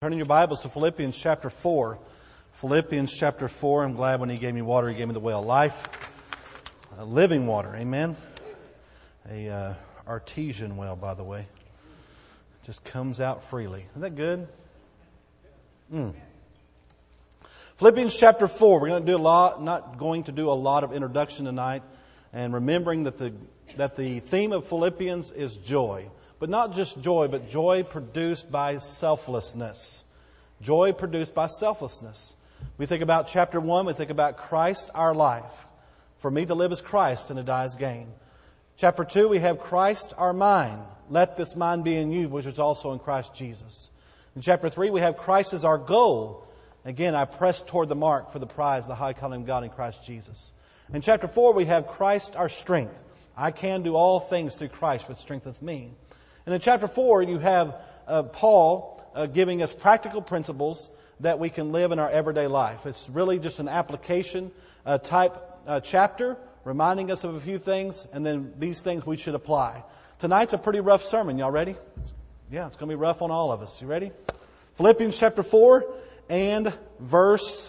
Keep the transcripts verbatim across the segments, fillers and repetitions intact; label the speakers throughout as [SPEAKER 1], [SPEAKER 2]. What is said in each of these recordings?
[SPEAKER 1] Turning your Bibles to Philippians chapter four. Philippians chapter four. I'm glad when He gave me water, He gave me the well of life. A living water. Amen. A uh, artesian well, by the way. Just comes out freely. Isn't that good? Mm. Philippians chapter four. We're going to do a lot, not going to do a lot of introduction tonight. And remembering that the, that the theme of Philippians is joy. But not just joy, but joy produced by selflessness. Joy produced by selflessness. We think about chapter one, we think about Christ, our life. For me to live is Christ and to die is gain. Chapter two, we have Christ, our mind. Let this mind be in you, which is also in Christ Jesus. In chapter three, we have Christ as our goal. Again, I press toward the mark for the prize, the high calling of God in Christ Jesus. In chapter four, we have Christ, our strength. I can do all things through Christ, which strengtheneth me. And in chapter four, you have uh, Paul uh, giving us practical principles that we can live in our everyday life. It's really just an application uh, type uh, chapter, reminding us of a few things, and then these things we should apply. Tonight's a pretty rough sermon. Y'all ready? Yeah, it's going to be rough on all of us. You ready? Philippians chapter four and verse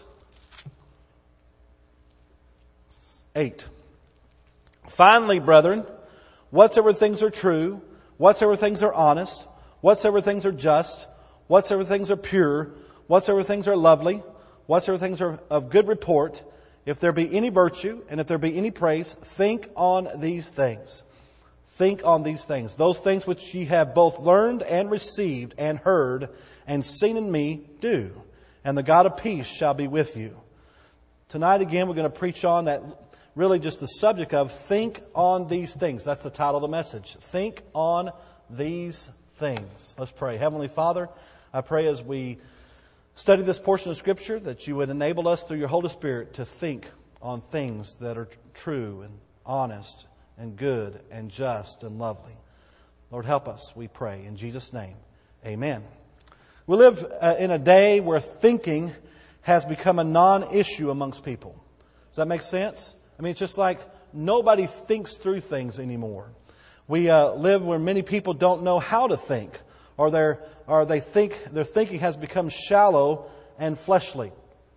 [SPEAKER 1] eight. Finally, brethren, whatsoever things are true, whatsoever things are honest, whatsoever things are just, whatsoever things are pure, whatsoever things are lovely, whatsoever things are of good report, if there be any virtue and if there be any praise, think on these things. Think on these things. Those things which ye have both learned and received and heard and seen in me, do. And the God of peace shall be with you. Tonight again we're going to preach on that. Really just the subject of think on these things. That's the title of the message. Think on these things. Let's pray. Heavenly Father, I pray as we study this portion of Scripture that you would enable us through your Holy Spirit to think on things that are true and honest and good and just and lovely. Lord, help us, we pray. In Jesus' name, amen. We live uh, in a day where thinking has become a non-issue amongst people. Does that make sense? I mean, it's just like nobody thinks through things anymore. We uh, live where many people don't know how to think, or they're, or they think their thinking has become shallow and fleshly.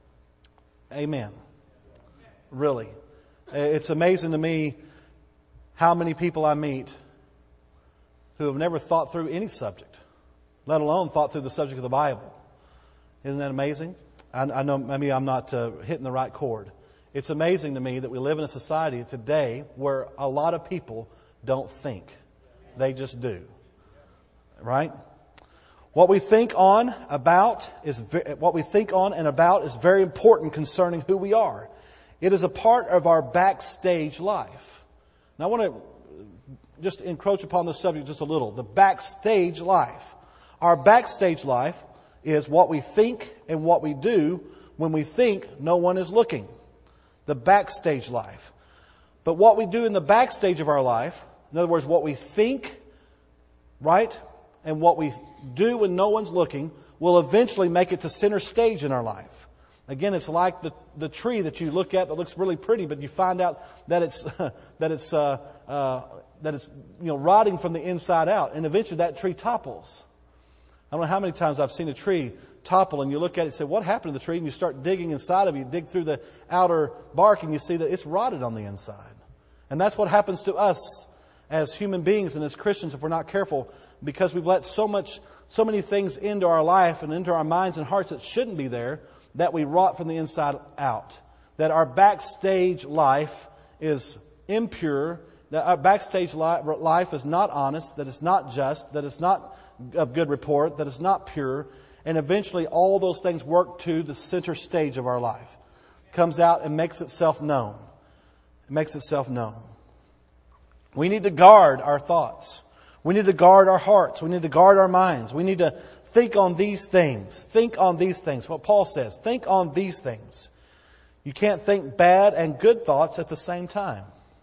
[SPEAKER 1] Amen. Really, it's amazing to me how many people I meet who have never thought through any subject, let alone thought through the subject of the Bible. Isn't that amazing? I, I know maybe I'm not uh, hitting the right chord. It's amazing to me that we live in a society today where a lot of people don't think. They just do. Right? What we think on about is what we think on and about is very important concerning who we are. It is a part of our backstage life. Now I want to just encroach upon this subject just a little. The backstage life. Our backstage life is what we think and what we do when we think no one is looking. The backstage life. But what we do in the backstage of our life, in other words, what we think, right, and what we do when no one's looking, will eventually make it to center stage in our life. Again, it's like the, the tree that you look at that looks really pretty, but you find out that it's that it's uh, uh, that it's you know rotting from the inside out, and eventually that tree topples. I don't know how many times I've seen a tree topple and you look at it and say, what happened to the tree? And you start digging inside of it. You dig through the outer bark and you see that it's rotted on the inside. And that's what happens to us as human beings and as Christians if we're not careful, because we've let so much, so many things into our life and into our minds and hearts that shouldn't be there, that we rot from the inside out. That our backstage life is impure, that our backstage life is not honest, that it's not just, that it's not of good report, that it's not pure. And eventually all those things work to the center stage of our life. Comes out and makes itself known. It makes itself known. We need to guard our thoughts. We need to guard our hearts. We need to guard our minds. We need to think on these things. Think on these things. What Paul says. Think on these things. You can't think bad and good thoughts at the same time.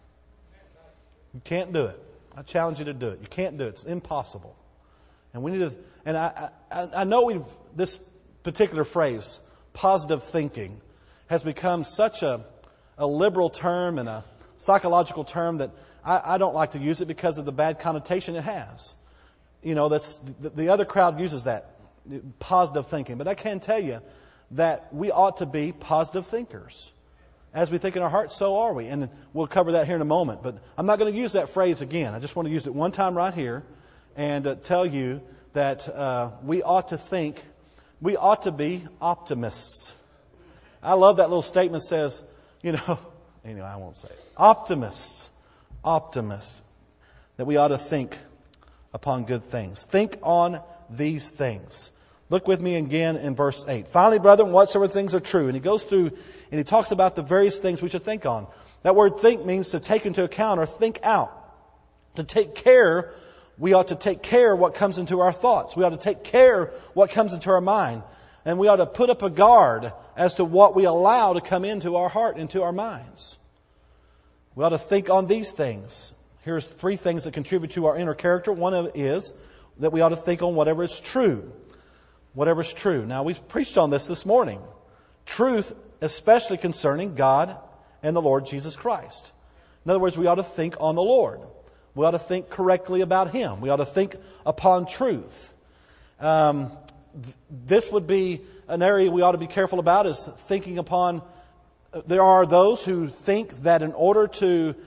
[SPEAKER 1] You can't do it. I challenge you to do it. You can't do it. It's impossible. And we need to, and I, I, I know we've, this particular phrase, positive thinking, has become such a, a liberal term and a psychological term that I, I don't like to use it because of the bad connotation it has. You know, that's the, the other crowd uses that. positive thinking. But I can tell you that we ought to be positive thinkers. As we think in our hearts, so are we. And we'll cover that here in a moment. But I'm not going to use that phrase again. I just want to use it one time right here and uh, tell you that uh, we ought to think, we ought to be optimists. I love that little statement says, you know, anyway, I won't say it. Optimists. Optimists. That we ought to think upon good things. Think on these things. Look with me again in verse eight. Finally, brethren, whatsoever things are true. And he goes through and he talks about the various things we should think on. That word think means to take into account or think out. To take care, we ought to take care what comes into our thoughts. We ought to take care what comes into our mind. And we ought to put up a guard as to what we allow to come into our heart, into our minds. We ought to think on these things. Here's three things that contribute to our inner character. One of it is that we ought to think on whatever is true. Whatever is true. Now, we've preached on this this morning. Truth, especially concerning God and the Lord Jesus Christ. In other words, we ought to think on the Lord. We ought to think correctly about Him. We ought to think upon truth. Um, th- this would be an area we ought to be careful about, is thinking upon... There are those who think that in order to,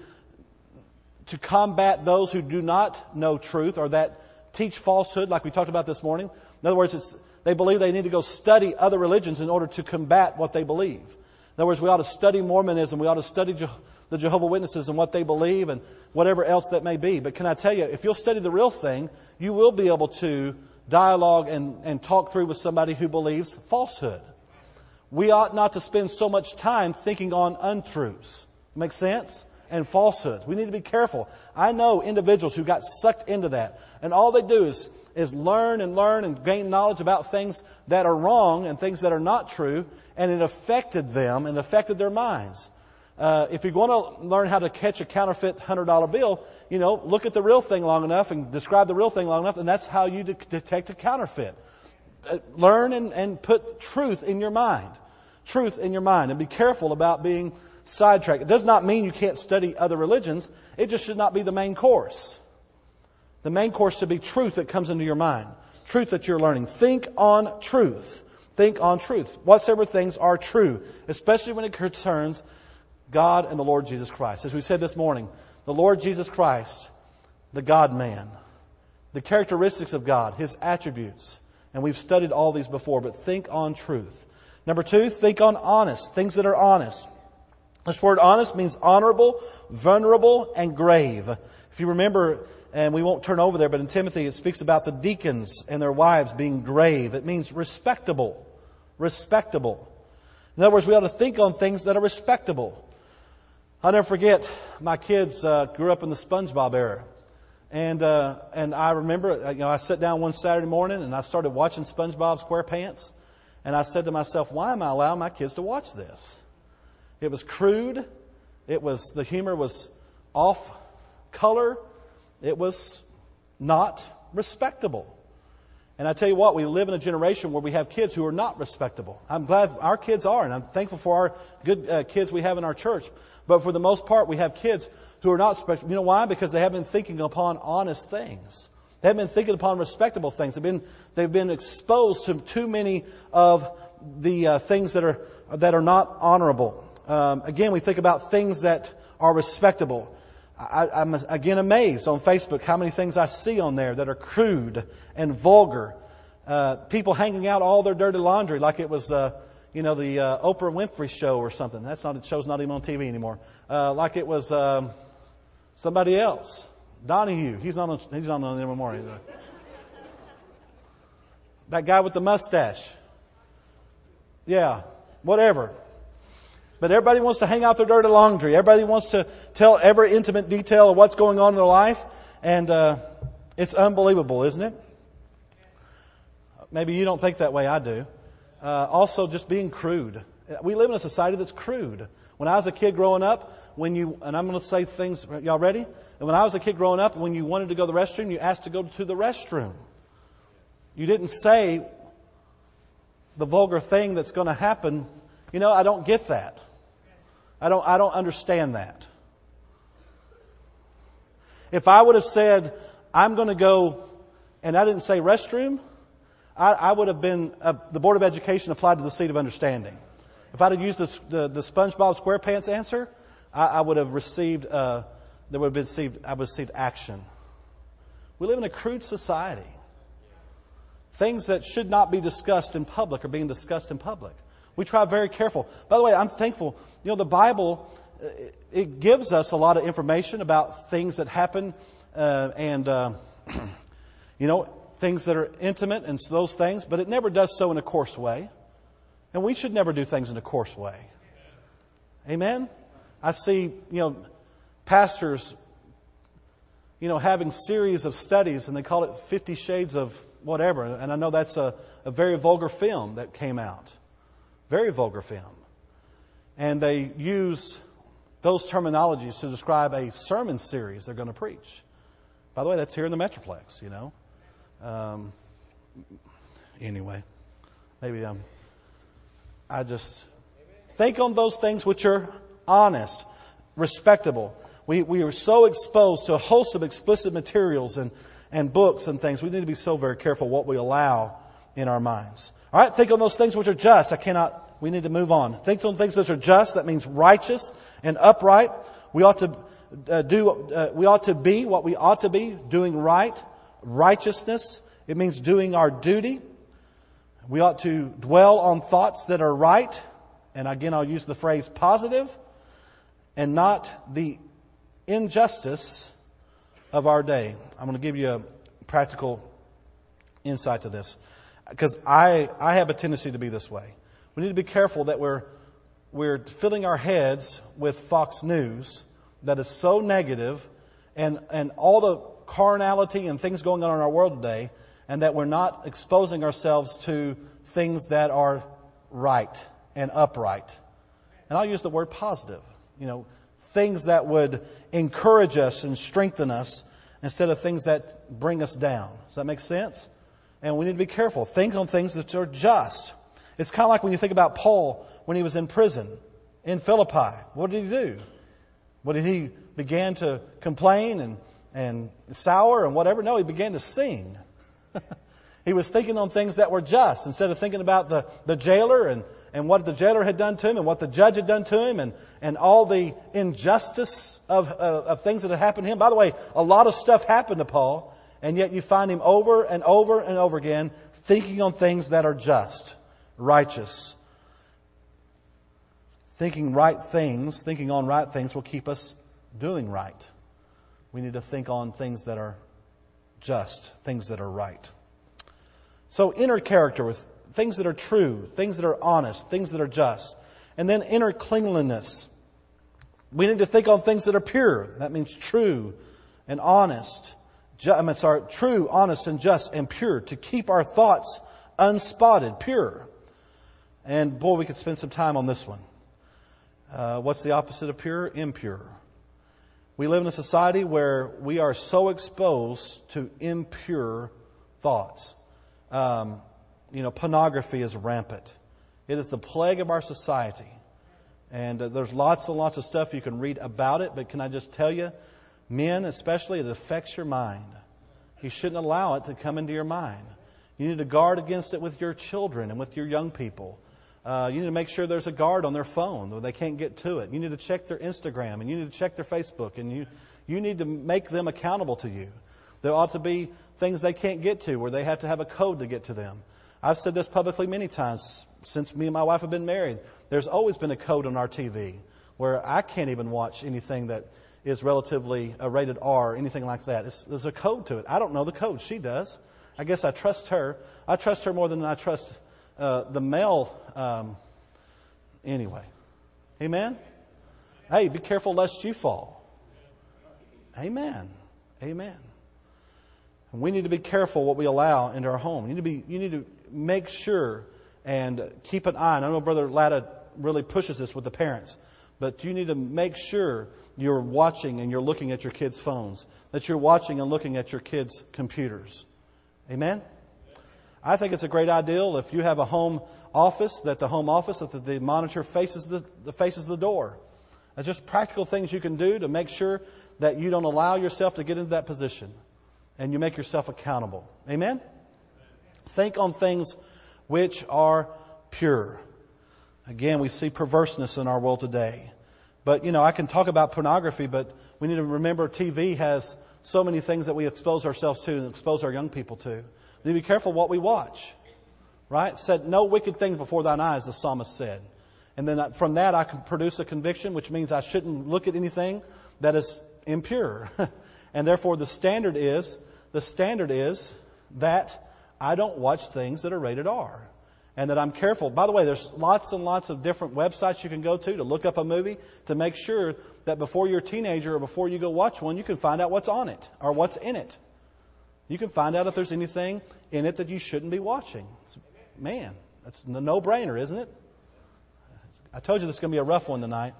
[SPEAKER 1] to combat those who do not know truth or that teach falsehood, like we talked about this morning. In other words, it's, they believe they need to go study other religions in order to combat what they believe. In other words, we ought to study Mormonism. We ought to study Je- the Jehovah's Witnesses and what they believe and whatever else that may be. But can I tell you, if you'll study the real thing, you will be able to dialogue and, and talk through with somebody who believes falsehood. We ought not to spend so much time thinking on untruths. Make sense? And falsehoods. We need to be careful. I know individuals who got sucked into that. And all they do is, is learn and learn and gain knowledge about things that are wrong and things that are not true. And it affected them and affected their minds. Uh, if you're going to learn how to catch a counterfeit one hundred dollar bill, you know, look at the real thing long enough and describe the real thing long enough. And that's how you de- detect a counterfeit. Learn and, and put truth in your mind. Truth in your mind. And be careful about being sidetracked. It does not mean you can't study other religions. It just should not be the main course. The main course should be truth that comes into your mind. Truth that you're learning. Think on truth. Think on truth. Whatsoever things are true. Especially when it concerns God and the Lord Jesus Christ. As we said this morning, the Lord Jesus Christ, the God-man. The characteristics of God. His attributes. And we've studied all these before, but think on truth. Number two, think on honest. Things that are honest. This word honest means honorable, vulnerable, and grave. If you remember, and we won't turn over there, but in Timothy it speaks about the deacons and their wives being grave. It means respectable. Respectable. In other words, we ought to think on things that are respectable. I'll never forget, my kids uh, grew up in the SpongeBob era. And uh, and I remember, you know, I sat down one Saturday morning and I started watching SpongeBob SquarePants. And I said to myself, why am I allowing my kids to watch this? It was crude. It was, the humor was off color. It was not respectable. And I tell you what, we live in a generation where we have kids who are not respectable. I'm glad our kids are, and I'm thankful for our good uh, kids we have in our church. But for the most part, we have kids who are not respectable. You know why? Because they haven't been thinking upon honest things. They haven't been thinking upon respectable things. They've been, they've been exposed to too many of the uh, things that are, that are not honorable. Um, again, we think about things that are respectable. I, I'm again amazed on Facebook how many things I see on there that are crude and vulgar. Uh, people hanging out all their dirty laundry like it was, uh, you know, the uh, Oprah Winfrey show or something. That's not, the show's not even on T V anymore. Uh, like it was um, somebody else. Donahue. He's not on, he's not on there anymore. That guy with the mustache. Yeah, whatever. But everybody wants to hang out their dirty laundry. Everybody wants to tell every intimate detail of what's going on in their life. And uh, it's unbelievable, isn't it? Maybe you don't think that way. I do. Uh, also, just being crude. We live in a society that's crude. When I was a kid growing up, when you, and I'm going to say things, y'all ready? And when I was a kid growing up, when you wanted to go to the restroom, you asked to go to the restroom. You didn't say the vulgar thing that's going to happen. You know, I don't get that. I don't, I don't understand that. If I would have said, I'm going to go, and I didn't say restroom, I, I would have been, uh, the Board of Education applied to the seat of understanding. If I'd have used the, the, the SpongeBob SquarePants answer, I, I would have received, uh, there would have been received, I would have received action. We live in a crude society. Things that should not be discussed in public are being discussed in public. We try very careful. By the way, I'm thankful. You know, the Bible, it gives us a lot of information about things that happen uh, and, uh, you know, things that are intimate and those things, but it never does so in a coarse way. And we should never do things in a coarse way. Amen? I see, you know, pastors, you know, having series of studies, and they call it Fifty Shades of whatever. And I know that's a, a very vulgar film that came out. Very vulgar film. And they use those terminologies to describe a sermon series they're going to preach. By the way, that's here in the Metroplex, you know. Um, anyway, maybe um, I just think on those things which are honest, respectable. We we are so exposed to a host of explicit materials and, and books and things. We need to be so very careful what we allow in our minds. All right, think on those things which are just. I cannot, we need to move on. Think on things which are just. That means righteous and upright. We ought to uh, do, uh, we ought to be what we ought to be, doing right. Righteousness, it means doing our duty. We ought to dwell on thoughts that are right. And again, I'll use the phrase positive and not the injustice of our day. I'm going to give you a practical insight to this, because I, I have a tendency to be this way. We need to be careful that we're we're filling our heads with Fox News that is so negative, and and all the carnality and things going on in our world today, and that we're not exposing ourselves to things that are right and upright. And I'll use the word positive. You know, things that would encourage us and strengthen us instead of things that bring us down. Does that make sense? And we need to be careful. Think on things that are just. It's kind of like when you think about Paul when he was in prison in Philippi. What did he do? What did he begin to complain and, and sour and whatever? No, he began to sing. He was thinking on things that were just instead of thinking about the, the jailer and, and what the jailer had done to him and what the judge had done to him and, and all the injustice of, of, of things that had happened to him. By the way, a lot of stuff happened to Paul, and yet you find him over and over and over again thinking on things that are just, righteous. Thinking right things, thinking on right things will keep us doing right. We need to think on things that are just, things that are right. So inner character with things that are true, things that are honest, things that are just. And then inner cleanliness. We need to think on things that are pure. That means true and honest. Ju- I mean, sorry, true, honest, and just, and pure. To keep our thoughts unspotted, pure. And boy, we could spend some time on this one. Uh, what's the opposite of pure? Impure. We live in a society where we are so exposed to impure thoughts. Um, you know, pornography is rampant. It is the plague of our society. And uh, there's lots and lots of stuff you can read about it. But can I just tell you, men especially, it affects your mind. You shouldn't allow it to come into your mind. You need to guard against it with your children and with your young people. Uh, you need to make sure there's a guard on their phone where they can't get to it. You need to check their Instagram and you need to check their Facebook. And you, you need to make them accountable to you. There ought to be things they can't get to where they have to have a code to get to them. I've said this publicly many times since me and my wife have been married. There's always been a code on our T V where I can't even watch anything that is relatively uh, rated R or anything like that. It's, there's a code to it. I don't know the code. She does. I guess I trust her. I trust her more than I trust uh, the male. Um, anyway. Amen? Hey, be careful lest you fall. Amen. Amen. And we need to be careful what we allow into our home. You need to be. You need to make sure and keep an eye. And I know Brother Latta really pushes this with the parents, but you need to make sure you're watching and you're looking at your kids' phones, that you're watching and looking at your kids' computers. Amen? I think it's a great ideal if you have a home office, that the home office, that the monitor faces the, the faces the door. It's just practical things you can do to make sure that you don't allow yourself to get into that position. And you make yourself accountable. Amen? Think on things which are pure. Again, we see perverseness in our world today. But, you know, I can talk about pornography, but we need to remember T V has so many things that we expose ourselves to and expose our young people to. We need to be careful what we watch. Right? Said, no wicked things before thine eyes, the psalmist said. And then from that I can produce a conviction, which means I shouldn't look at anything that is impure. And therefore the standard is, the standard is that I don't watch things that are rated R. And that I'm careful. By the way, there's lots and lots of different websites you can go to to look up a movie to make sure that before you're a teenager or before you go watch one, you can find out what's on it or what's in it. You can find out if there's anything in it that you shouldn't be watching. Man, that's a no-brainer, isn't it? I told you this is going to be a rough one tonight.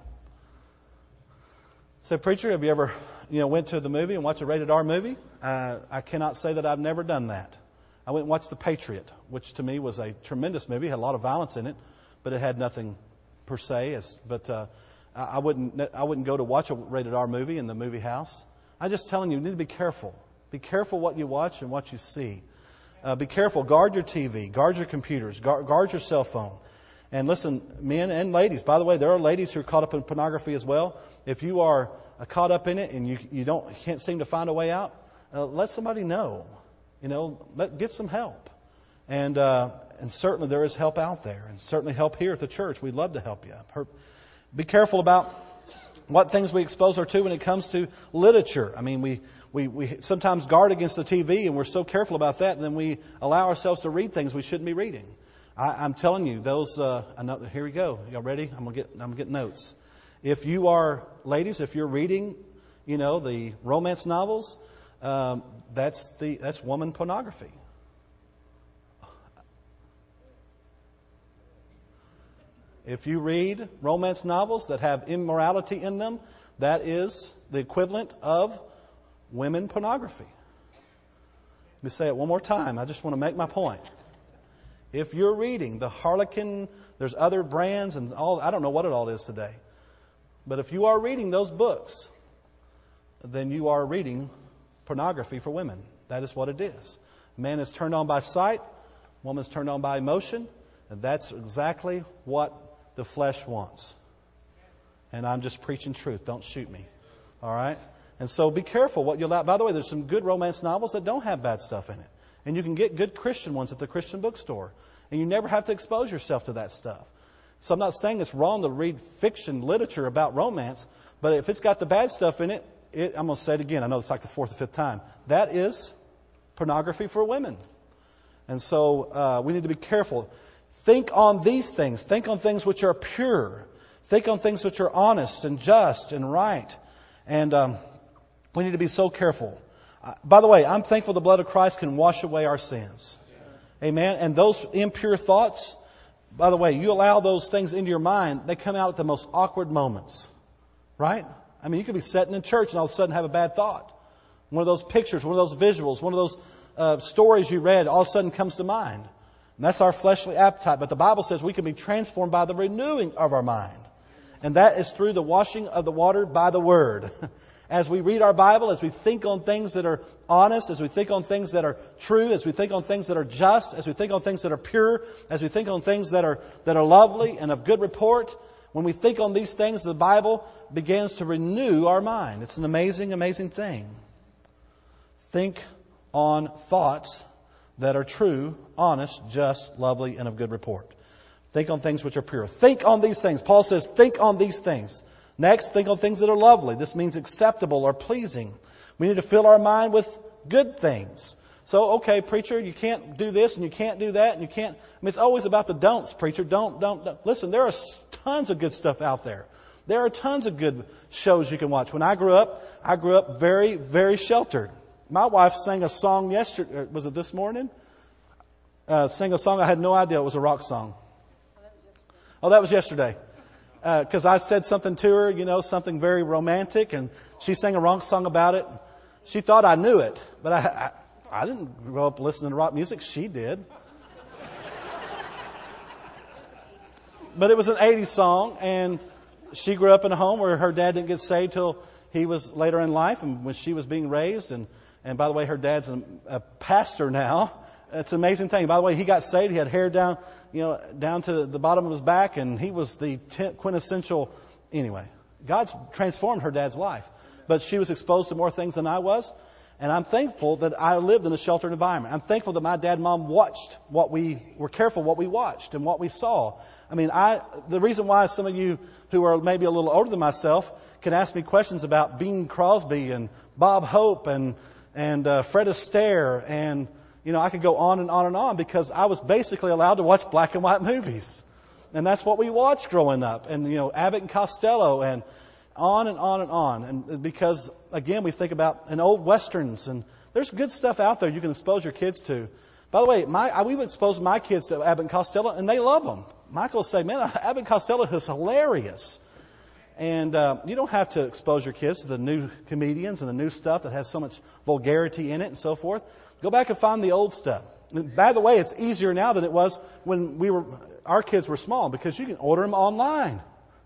[SPEAKER 1] So, preacher, have you ever, you know, went to the movie and watched a rated R movie? Uh, I cannot say that I've never done that. I went and watched The Patriot, which to me was a tremendous movie. It had a lot of violence in it, but it had nothing per se. As, but uh, I wouldn't, I wouldn't go to watch a rated R movie in the movie house. I'm just telling you, you need to be careful. Be careful what you watch and what you see. Uh, be careful. Guard your T V. Guard your computers. Guard, guard your cell phone. And listen, men and ladies. By the way, there are ladies who are caught up in pornography as well. If you are uh, caught up in it and you you don't can't seem to find a way out, uh, let somebody know. You know, let get some help. And uh, and certainly there is help out there, and certainly help here at the church. We'd love to help you. Be careful about what things we expose our to when it comes to literature. I mean, we. We, we sometimes guard against the T V, and we're so careful about that, and then we allow ourselves to read things we shouldn't be reading. I, I'm telling you, those. Uh, another, here we go. Y'all ready? I'm gonna get. I'm gonna get notes. If you are, ladies, if you're reading, you know, the romance novels, um, that's the that's woman pornography. If you read romance novels that have immorality in them, that is the equivalent of women pornography. Let me say it one more time. I just want to make my point. If you're reading the Harlequin, there's other brands and all, I don't know what it all is today. But if you are reading those books, then you are reading pornography for women. That is what it is. Man is turned on by sight, woman is turned on by emotion, and that's exactly what the flesh wants. And I'm just preaching truth. Don't shoot me. All right? And so be careful what you allow. By the way, there's some good romance novels that don't have bad stuff in it. And you can get good Christian ones at the Christian bookstore. And you never have to expose yourself to that stuff. So I'm not saying it's wrong to read fiction literature about romance. But if it's got the bad stuff in it, it I'm going to say it again. I know it's like the fourth or fifth time. That is pornography for women. And so uh, we need to be careful. Think on these things. Think on things which are pure. Think on things which are honest and just and right. And um, we need to be so careful. Uh, by the way, I'm thankful the blood of Christ can wash away our sins. Yeah. Amen. And those impure thoughts, by the way, you allow those things into your mind, they come out at the most awkward moments. Right? I mean, you could be sitting in church and all of a sudden have a bad thought. One of those pictures, one of those visuals, one of those uh, stories you read all of a sudden comes to mind. And that's our fleshly appetite. But the Bible says we can be transformed by the renewing of our mind. And that is through the washing of the water by the Word. As we read our Bible, as we think on things that are honest, as we think on things that are true, as we think on things that are just, as we think on things that are pure, as we think on things that are that are lovely and of good report, when we think on these things, the Bible begins to renew our mind. It's an amazing, amazing thing. Think on thoughts that are true, honest, just, lovely, and of good report. Think on things which are pure. Think on these things. Paul says, think on these things. Next, think on things that are lovely. This means acceptable or pleasing. We need to fill our mind with good things. So, okay, preacher, you can't do this and you can't do that and you can't. I mean, it's always about the don'ts, preacher. Don't, don't, don't. Listen, there are tons of good stuff out there. There are tons of good shows you can watch. When I grew up, I grew up very, very sheltered. My wife sang a song yesterday. Was it this morning? Uh, sang a song I had no idea it was a rock song. Oh, that was yesterday. Because uh, I said something to her, you know, something very romantic, and she sang a rock song about it. She thought I knew it, but I, I, I didn't grow up listening to rock music. She did. But it was an eighties song, and she grew up in a home where her dad didn't get saved till he was later in life, and when she was being raised. And, and by the way, her dad's a, a pastor now. It's an amazing thing. By the way, he got saved. He had hair down, you know, down to the bottom of his back, and he was the quintessential. Anyway, God's transformed her dad's life, but she was exposed to more things than I was, and I'm thankful that I lived in a sheltered environment. I'm thankful that my dad and mom watched what we were careful what we watched and what we saw. I mean, I the reason why some of you who are maybe a little older than myself can ask me questions about Bing Crosby and Bob Hope and and uh, Fred Astaire, and you know, I could go on and on and on because I was basically allowed to watch black and white movies. And that's what we watched growing up. And, you know, Abbott and Costello and on and on and on. And because, again, we think about an old Westerns. And there's good stuff out there you can expose your kids to. By the way, my, I, we would expose my kids to Abbott and Costello, and they love them. Michael will say, man, Abbott and Costello is hilarious. And uh, you don't have to expose your kids to the new comedians and the new stuff that has so much vulgarity in it and so forth. Go back and find the old stuff. And by the way, it's easier now than it was when we were our kids were small because you can order them online.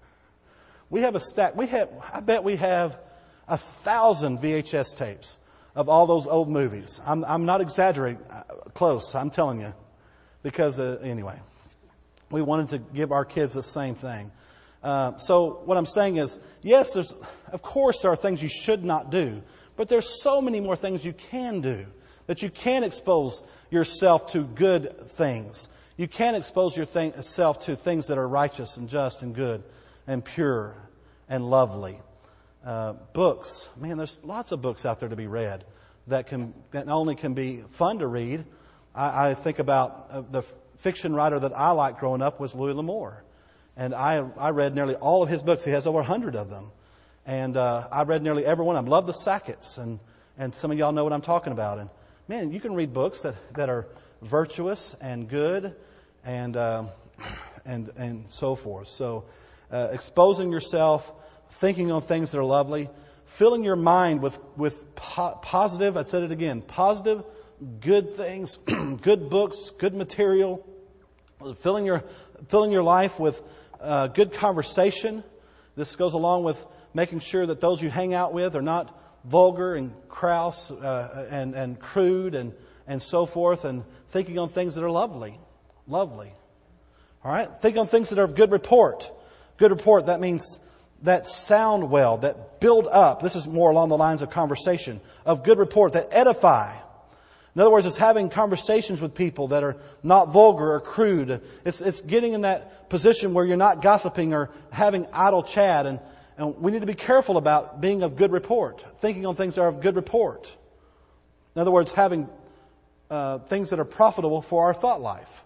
[SPEAKER 1] We have a stack. We have. I bet we have a thousand V H S tapes of all those old movies. I'm, I'm not exaggerating. Close. I'm telling you, because uh, anyway, we wanted to give our kids the same thing. Uh, so what I'm saying is, yes, there's of course there are things you should not do, but there's so many more things you can do. That you can expose yourself to good things. You can expose yourself to things that are righteous and just and good and pure and lovely. Uh, books. Man, there's lots of books out there to be read that can that not only can be fun to read. I, I think about uh, the fiction writer that I liked growing up was Louis L'Amour. And I, I read nearly all of his books. He has over a hundred of them. And uh, I read nearly every one of them. Love the Sacketts. And, and some of y'all know what I'm talking about. And man, you can read books that, that are virtuous and good and uh, and and so forth. So uh, exposing yourself, thinking on things that are lovely, filling your mind with, with po- positive, I said it again, positive, good things, good books, good material, filling your, filling your life with uh, good conversation. This goes along with making sure that those you hang out with are not vulgar and crass uh, and, and crude and, and so forth, and thinking on things that are lovely. Lovely. All right? Think on things that are of good report. Good report, that means that sound well, that build up. This is more along the lines of conversation. Of good report, that edify. In other words, it's having conversations with people that are not vulgar or crude. It's, it's getting in that position where you're not gossiping or having idle chat. And, and we need to be careful about being of good report. Thinking on things that are of good report. In other words, having uh, things that are profitable for our thought life.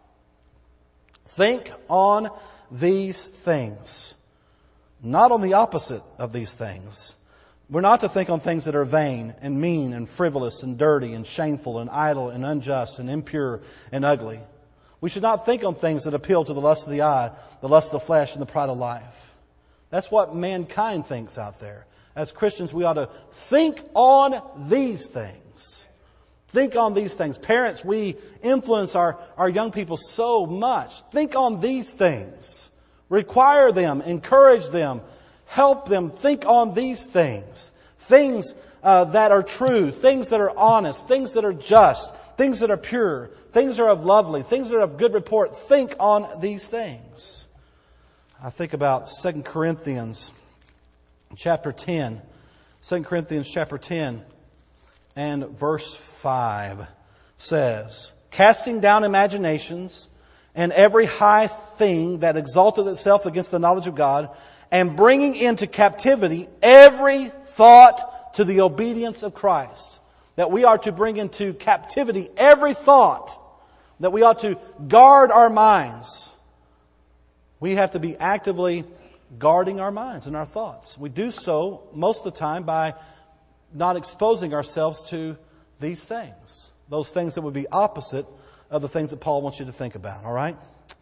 [SPEAKER 1] Think on these things. Not on the opposite of these things. We're not to think on things that are vain and mean and frivolous and dirty and shameful and idle and unjust and impure and ugly. We should not think on things that appeal to the lust of the eye, the lust of the flesh, and the pride of life. That's what mankind thinks out there. As Christians, we ought to think on these things. Think on these things. Parents, we influence our, our young people so much. Think on these things. Require them, encourage them, help them think on these things. Things uh, that are true, things that are honest, things that are just, things that are pure, things that are of lovely, things that are of good report. Think on these things. I think about Second Corinthians chapter ten. Second Corinthians chapter ten and verse five says, casting down imaginations and every high thing that exalteth itself against the knowledge of God, and bringing into captivity every thought to the obedience of Christ. That we are to bring into captivity every thought. That we ought to guard our minds. We have to be actively guarding our minds and our thoughts. We do so most of the time by not exposing ourselves to these things. Those things that would be opposite of the things that Paul wants you to think about. All right?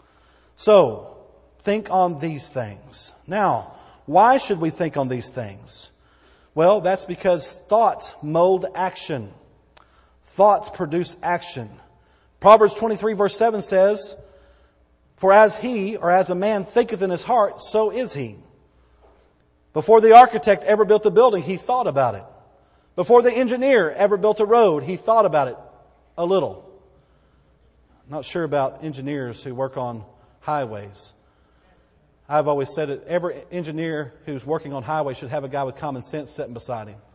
[SPEAKER 1] So, think on these things. Now, why should we think on these things? Well, that's because thoughts mold action. Thoughts produce action. Proverbs twenty-three verse seven says, for as he, or as a man thinketh in his heart, so is he. Before the architect ever built a building, he thought about it. Before the engineer ever built a road, he thought about it a little. not sure about engineers who work on highways. I've always said that every engineer who's working on highways should have a guy with common sense sitting beside him.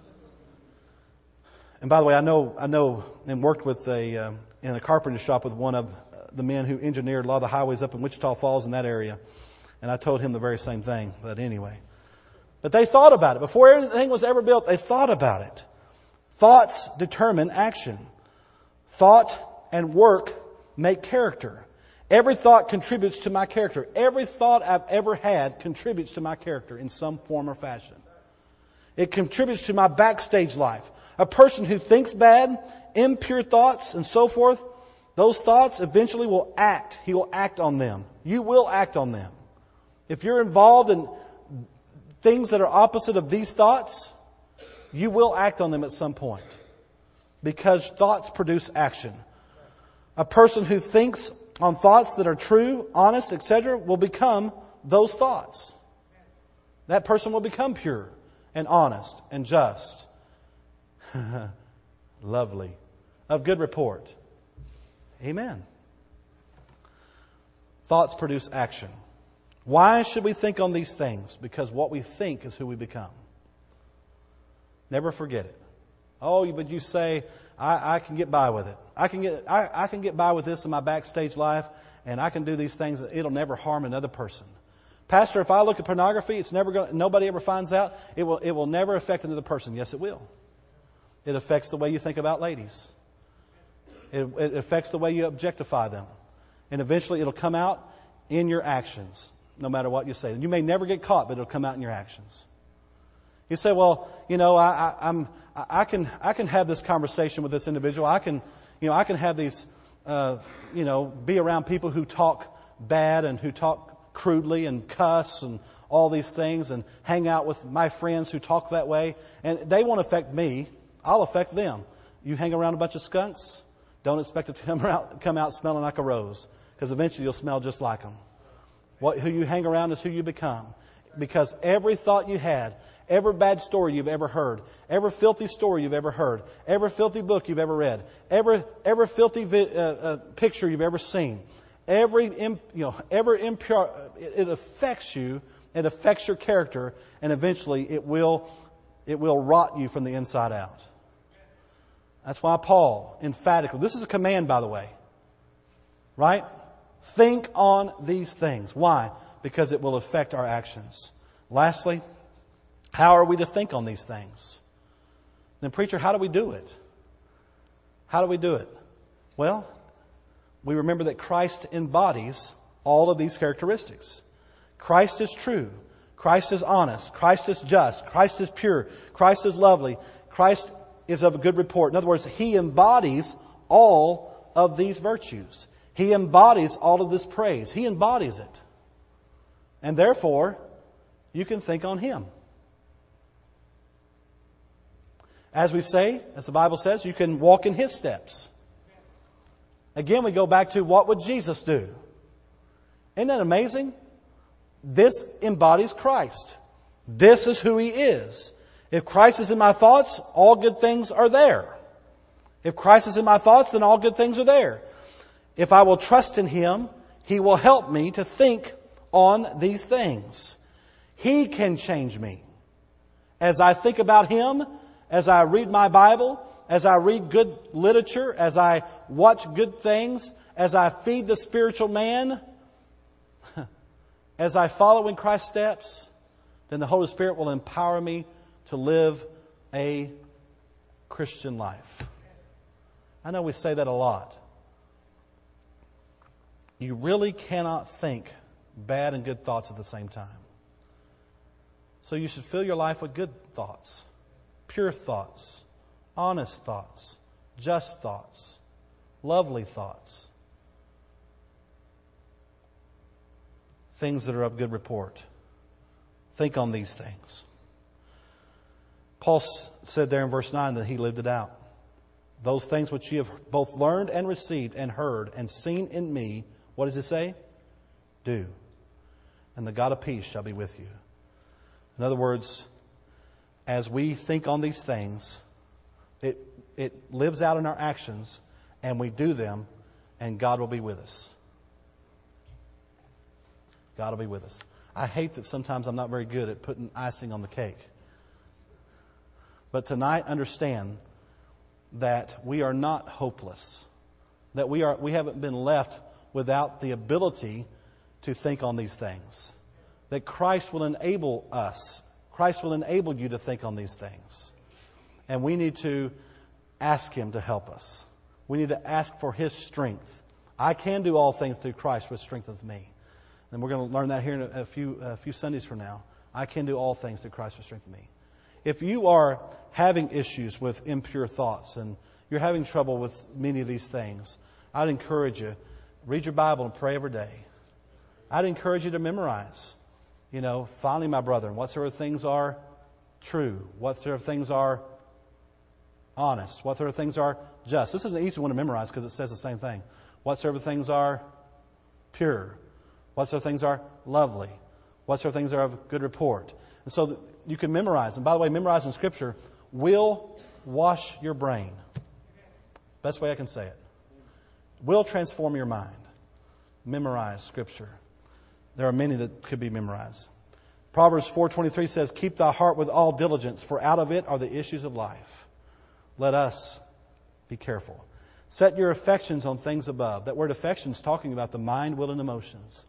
[SPEAKER 1] And by the way, I know I know and worked with a uh, in a carpenter shop with one of the men who engineered a lot of the highways up in Wichita Falls in that area. And I told him the very same thing. But anyway. But they thought about it. Before anything was ever built, they thought about it. Thoughts determine action. Thought and work make character. Every thought contributes to my character. Every thought I've ever had contributes to my character in some form or fashion. It contributes to my backstage life. A person who thinks bad, impure thoughts, and so forth, those thoughts eventually will act. He will act on them. You will act on them. If you're involved in things that are opposite of these thoughts, you will act on them at some point. Because thoughts produce action. A person who thinks on thoughts that are true, honest, et cetera will become those thoughts. That person will become pure and honest and just. Lovely. Of good report. Amen. Thoughts produce action. Why should we think on these things? Because what we think is who we become. Never forget it. Oh, but you say, I, I can get by with it. I can get I, I can get by with this in my backstage life, and I can do these things. It'll never harm another person. Pastor, if I look at pornography, it's never going. Nobody ever finds out. It will. It will never affect another person. Yes, it will. It affects the way you think about ladies. It, it affects the way you objectify them, and eventually it'll come out in your actions, no matter what you say. You may never get caught, but it'll come out in your actions. You say, well, you know, I, I, I'm, I can, I can have this conversation with this individual. I can, you know, I can have these, uh, you know, be around people who talk bad and who talk crudely and cuss and all these things, and hang out with my friends who talk that way, and they won't affect me. I'll affect them. You hang around a bunch of skunks, don't expect it to come out, come out smelling like a rose, because eventually you'll smell just like them. What, who you hang around is who you become. Because every thought you had, every bad story you've ever heard, every filthy story you've ever heard, every filthy book you've ever read, every every filthy vi- uh, uh, picture you've ever seen, every imp, you know, every impure, it, it affects you. It affects your character, and eventually it will it will rot you from the inside out. That's why Paul emphatically, this is a command, by the way, right? Think on these things. Why? Because it will affect our actions. Lastly, how are we to think on these things? Then, preacher, how do we do it? How do we do it? Well, we remember that Christ embodies all of these characteristics. Christ is true. Christ is honest. Christ is just. Christ is pure. Christ is lovely. Christ is of a good report. In other words, He embodies all of these virtues. He embodies all of this praise. He embodies it. And therefore, you can think on Him. As we say, as the Bible says, you can walk in His steps. Again, we go back to what would Jesus do? Isn't that amazing? This embodies Christ. This is who He is. If Christ is in my thoughts, all good things are there. If Christ is in my thoughts, then all good things are there. If I will trust in Him, He will help me to think on these things. He can change me. As I think about Him, as I read my Bible, as I read good literature, as I watch good things, as I feed the spiritual man, as I follow in Christ's steps, then the Holy Spirit will empower me to live a Christian life. I know we say that a lot. You really cannot think bad and good thoughts at the same time. So you should fill your life with good thoughts, pure thoughts, honest thoughts, just thoughts, lovely thoughts, things that are of good report. Think on these things. Paul said there in verse nine that he lived it out. Those things which ye have both learned and received and heard and seen in me, what does it say? Do. And the God of peace shall be with you. In other words, as we think on these things, it, it lives out in our actions, and we do them, and God will be with us. God will be with us. I hate that sometimes I'm not very good at putting icing on the cake. But tonight, understand that we are not hopeless. That we are we haven't been left without the ability to think on these things. That Christ will enable us. Christ will enable you to think on these things. And we need to ask Him to help us. We need to ask for His strength. I can do all things through Christ which strengtheneth me. And we're going to learn that here in a few a few Sundays from now. I can do all things through Christ which strengtheneth me. If you are having issues with impure thoughts and you're having trouble with many of these things, I'd encourage you, read your Bible and pray every day. I'd encourage you to memorize. You know, finally, my brethren, whatsoever things are true, whatsoever things are honest, whatsoever things are just. This is an easy one to memorize because it says the same thing. Whatsoever things are pure, whatsoever things are lovely, whatsoever things are of good report. And so you can memorize. And by the way, memorizing Scripture will wash your brain. Best way I can say it. Will transform your mind. Memorize Scripture. There are many that could be memorized. Proverbs four twenty-three says, keep thy heart with all diligence, for out of it are the issues of life. Let us be careful. Set your affections on things above. That word affection is talking about the mind, will, and emotions.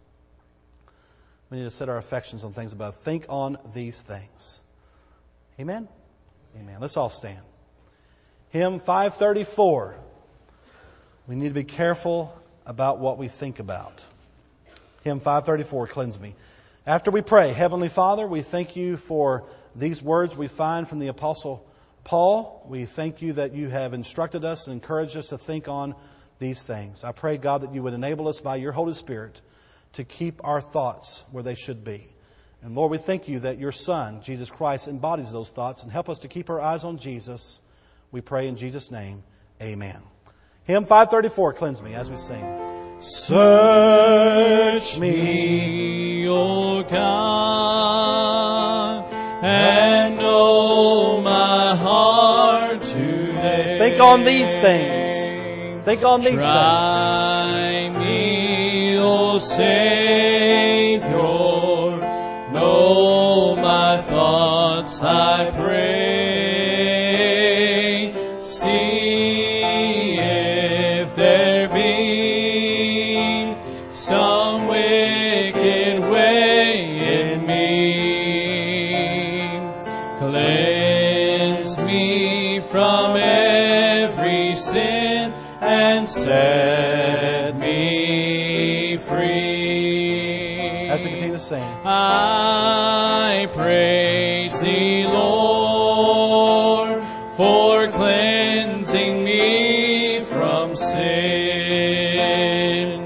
[SPEAKER 1] We need to set our affections on things above. Think on these things. Amen? Amen. Let's all stand. Hymn five thirty-four. We need to be careful about what we think about. Hymn five thirty-four, cleanse me. After we pray, Heavenly Father, we thank you for these words we find from the Apostle Paul. We thank you that you have instructed us and encouraged us to think on these things. I pray, God, that you would enable us by your Holy Spirit to keep our thoughts where they should be. And Lord, we thank you that your Son, Jesus Christ, embodies those thoughts and help us to keep our eyes on Jesus. We pray in Jesus' name, amen. Hymn five thirty-four, cleanse me, as we sing.
[SPEAKER 2] Search me, O God, and know my heart today.
[SPEAKER 1] Think on these things. Think on these
[SPEAKER 2] Try
[SPEAKER 1] things.
[SPEAKER 2] me, O Savior, know my thoughts, I pray. See if there be some wicked way in me. Cleanse me from every sin and set me free.
[SPEAKER 1] As we continue to sing.
[SPEAKER 2] I praise thee, Lord, for cleansing me from sin.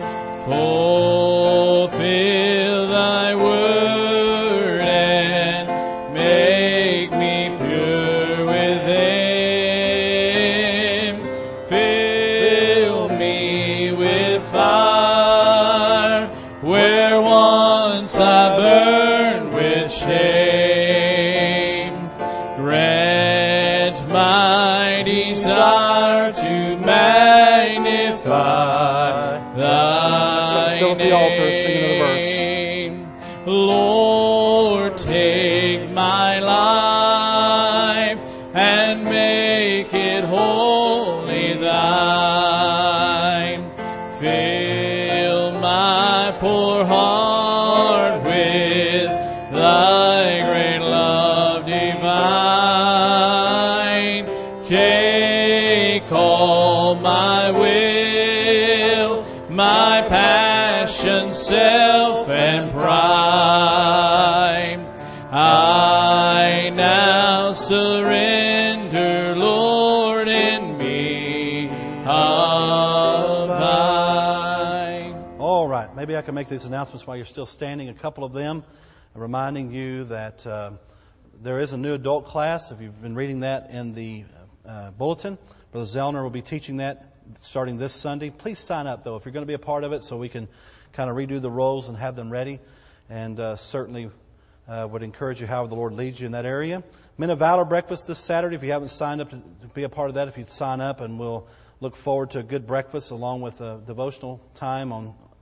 [SPEAKER 2] Fulfill thy word and make me pure within. Fill me with fire where once I burned with shame. Grant my desire to magnify thy
[SPEAKER 1] Still at the altar, sing another verse.
[SPEAKER 2] name. Lord, take my life and make it wholly thine. Fill my poor heart with thy great love divine. Take all my will, my passion, self, and pride. I now surrender, Lord, in me of thine.
[SPEAKER 1] All right. Maybe I can make these announcements while you're still standing. A couple of them, reminding you that uh, there is a new adult class. If you've been reading that in the uh, bulletin, Brother Zellner will be teaching that starting this Sunday. Please sign up, though, if you're going to be a part of it, so we can kind of redo the roles and have them ready. And uh, certainly uh, would encourage you however the Lord leads you in that area. Men of Valor breakfast this Saturday. If you haven't signed up to be a part of that, if you'd sign up, and we'll look forward to a good breakfast along with a devotional time on